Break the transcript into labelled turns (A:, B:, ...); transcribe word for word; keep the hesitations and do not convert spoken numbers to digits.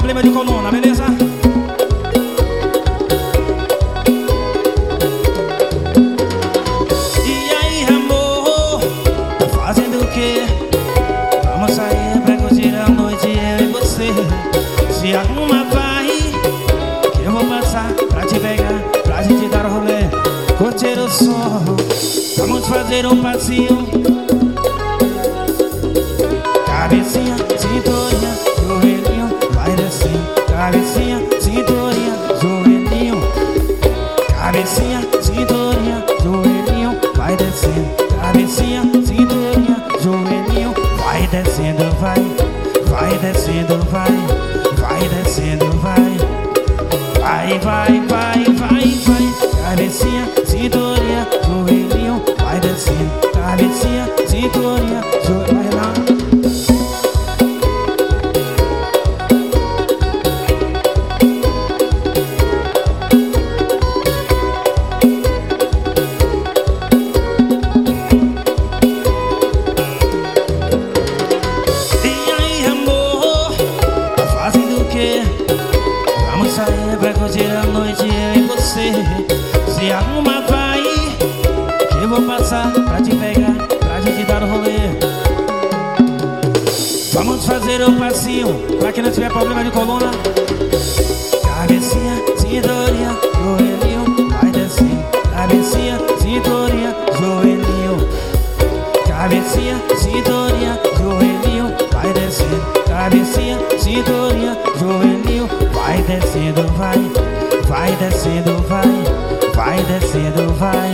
A: problema de coluna, beleza? E aí, amor, tá fazendo o quê? Vamos sair pra curtir a noite, eu e você. Se arruma, vai, que eu vou passar pra te pegar, pra gente dar o rolê, curtir o som. Vamos fazer um passeio. Cabecinha, cinturinha, joelhinho, vai descendo. Cabecinha, cinturinha, joelhinho. Cabecinha, cinturinha, joelhinho, vai descendo. Cabecinha, cinturinha, joelhinho, vai descendo, vai. Vai descendo, vai. Vai descendo, vai. Vai, vai, vai, vai, vai. Cabecinha, cinturinha, joelhinho, vai descendo. Cabecinha, cinturinha, joelhinho, vai lá. Vamos sair pra curtir a noite, eu e você. Se arruma, vai, que eu vou passar pra te pegar, pra gente dar o rolê. Vamos fazer um passinho, pra quem não tiver problema de coluna. Cabecinha, cinturinha, joelhinho, vai descendo. Cabecinha, cinturinha, joelhinho. Cabecinha, cinturinha, joelhinho, vai descendo. Cabecinha, cinturinha, joelhinho, vai descendo, vai. Vai descendo, vai. Vai descendo, vai.